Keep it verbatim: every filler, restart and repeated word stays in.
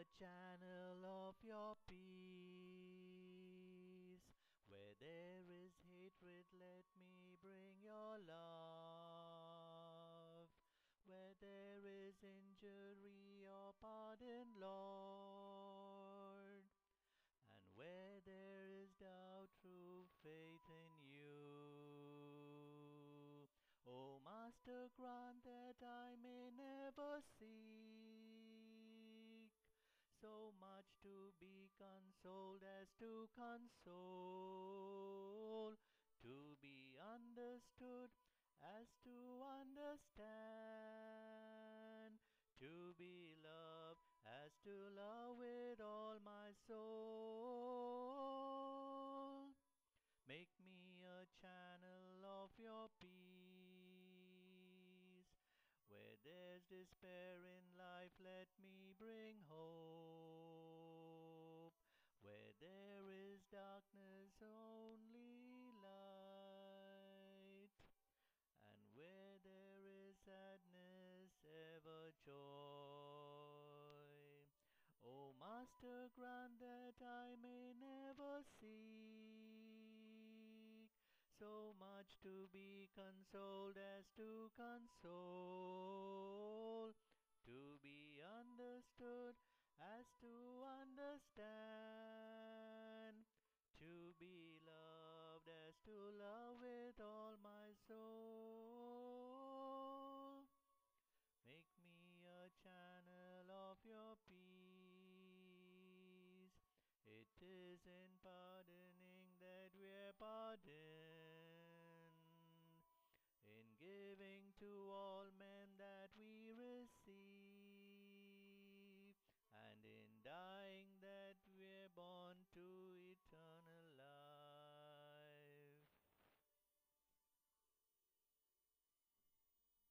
a channel of your peace. Where there is hatred, let me bring your love. Where there is injury, your pardon, Lord. And where there is doubt, true faith in you. O Master, grant that I may never seek so much to be consoled as to console, to be understood as to understand, to be loved as to love with all my soul. Make me a channel of your peace. Where there's despair in life, let me bring hope. Where there is darkness, only light. And where there is sadness, ever joy. O Master, grant that I may never seek so much to be consoled as to console, to be understood as to understand, to be loved as to love with all my soul. Make me a channel of your peace. It is in pardoning that we're pardoned, in giving to